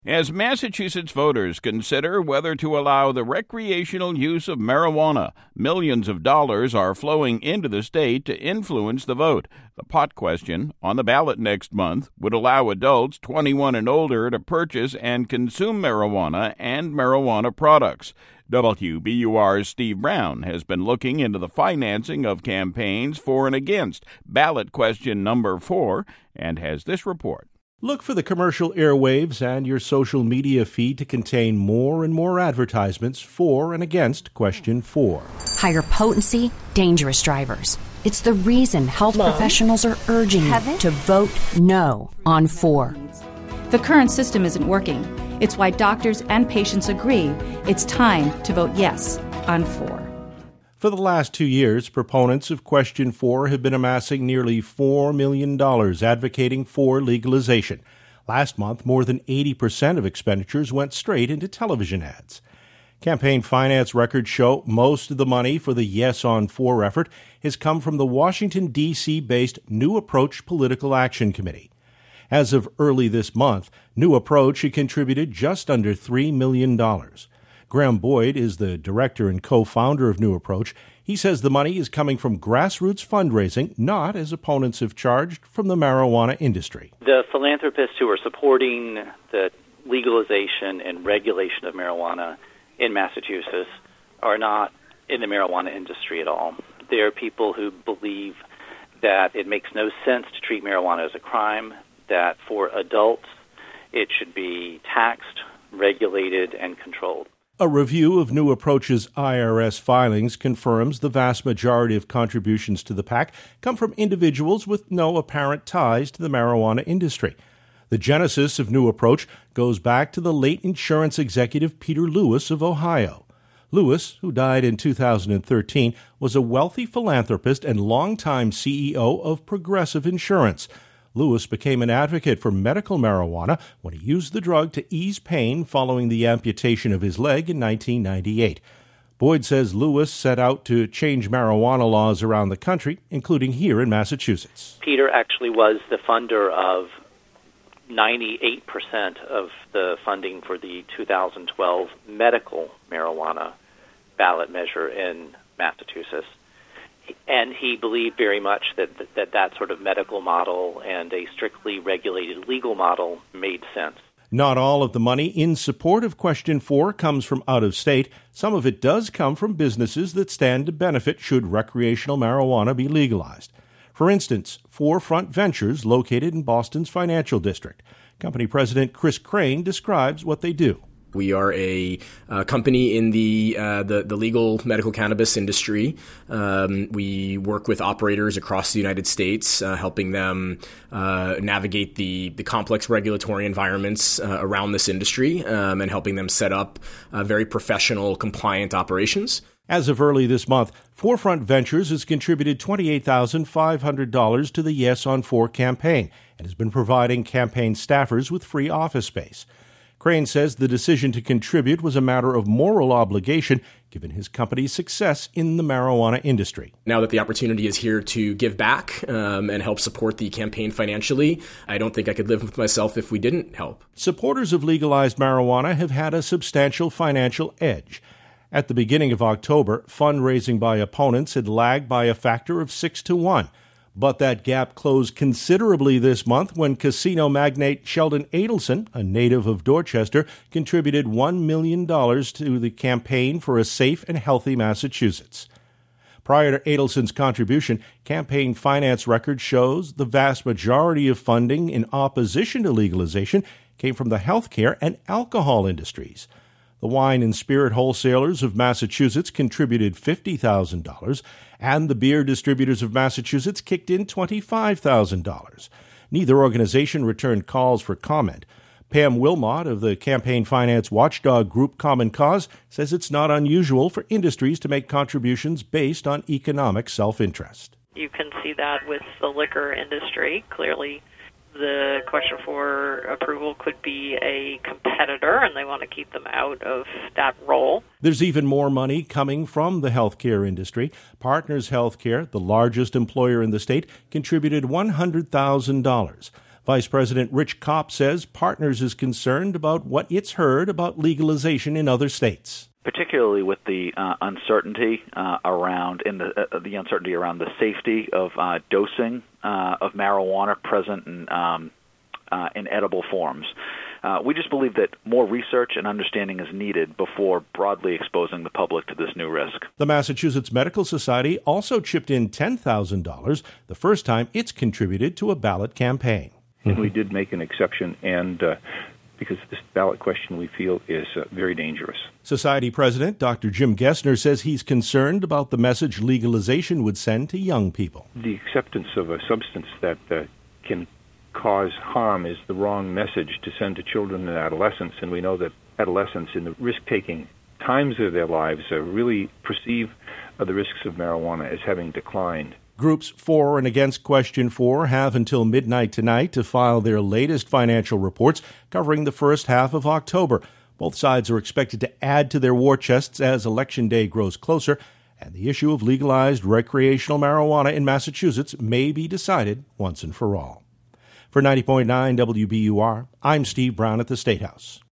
As Massachusetts voters consider whether to allow the recreational use of marijuana, millions of dollars are flowing into the state to influence the vote. The pot question, on the ballot next month, would allow adults 21 and older to purchase and consume marijuana and marijuana products. WBUR's Steve Brown has been looking into the financing of campaigns for and against ballot question number 4 and has this report. Look for the commercial airwaves and your social media feed to contain more and more advertisements for and against question 4. Higher potency, dangerous drivers. It's the reason health professionals are urging you to vote no on 4. The current system isn't working. It's why doctors and patients agree it's time to vote yes on 4. For the last 2 years, proponents of Question 4 have been amassing nearly $4 million advocating for legalization. Last month, more than 80% of expenditures went straight into television ads. Campaign finance records show most of the money for the Yes on 4 effort has come from the Washington, D.C.-based New Approach Political Action Committee. As of early this month, New Approach had contributed just under $3 million. Graham Boyd is the director and co-founder of New Approach. He says the money is coming from grassroots fundraising, not, as opponents have charged, from the marijuana industry. The philanthropists who are supporting the legalization and regulation of marijuana in Massachusetts are not in the marijuana industry at all. They are people who believe that it makes no sense to treat marijuana as a crime, that for adults it should be taxed, regulated, and controlled. A review of New Approach's IRS filings confirms the vast majority of contributions to the PAC come from individuals with no apparent ties to the marijuana industry. The genesis of New Approach goes back to the late insurance executive Peter Lewis of Ohio. Lewis, who died in 2013, was a wealthy philanthropist and longtime CEO of Progressive Insurance. Lewis became an advocate for medical marijuana when he used the drug to ease pain following the amputation of his leg in 1998. Boyd says Lewis set out to change marijuana laws around the country, including here in Massachusetts. Peter actually was the funder of 98% of the funding for the 2012 medical marijuana ballot measure in Massachusetts. And he believed very much that sort of medical model and a strictly regulated legal model made sense. Not all of the money in support of Question 4 comes from out of state. Some of it does come from businesses that stand to benefit should recreational marijuana be legalized. For instance, Forefront Ventures, located in Boston's financial district. Company president Chris Crane describes what they do. We are a company in the legal medical cannabis industry. We work with operators across the United States, helping them navigate the complex regulatory environments around this industry and helping them set up very professional, compliant operations. As of early this month, Forefront Ventures has contributed $28,500 to the Yes on 4 campaign and has been providing campaign staffers with free office space. Crane says the decision to contribute was a matter of moral obligation, given his company's success in the marijuana industry. Now that the opportunity is here to give back and help support the campaign financially, I don't think I could live with myself if we didn't help. Supporters of legalized marijuana have had a substantial financial edge. At the beginning of October, fundraising by opponents had lagged by a factor of 6 to 1. But that gap closed considerably this month when casino magnate Sheldon Adelson, a native of Dorchester, contributed $1 million to the campaign for a safe and healthy Massachusetts. Prior to Adelson's contribution, campaign finance record shows the vast majority of funding in opposition to legalization came from the healthcare and alcohol industries. The wine and spirit wholesalers of Massachusetts contributed $50,000, and the beer distributors of Massachusetts kicked in $25,000. Neither organization returned calls for comment. Pam Wilmot of the campaign finance watchdog group Common Cause says it's not unusual for industries to make contributions based on economic self-interest. You can see that with the liquor industry. Clearly, the Question 4 approval could be a competitor, and they want to keep them out of that role. There's even more money coming from the healthcare industry. Partners Healthcare, the largest employer in the state, contributed $100,000. Vice President Rich Kopp says Partners is concerned about what it's heard about legalization in other states, particularly with the uncertainty around the safety of dosing of marijuana present in edible forms. We just believe that more research and understanding is needed before broadly exposing the public to this new risk. The Massachusetts Medical Society also chipped in $10,000, the first time it's contributed to a ballot campaign. We did make an exception, and because this ballot question we feel is very dangerous. Society President Dr. Jim Gessner says he's concerned about the message legalization would send to young people. The acceptance of a substance that can cause harm is the wrong message to send to children and adolescents, and we know that adolescents in the risk-taking times of their lives really perceive the risks of marijuana as having declined. Groups for and against Question 4 have until midnight tonight to file their latest financial reports covering the first half of October. Both sides are expected to add to their war chests as Election Day grows closer, and the issue of legalized recreational marijuana in Massachusetts may be decided once and for all. For 90.9 WBUR, I'm Steve Brown at the State House.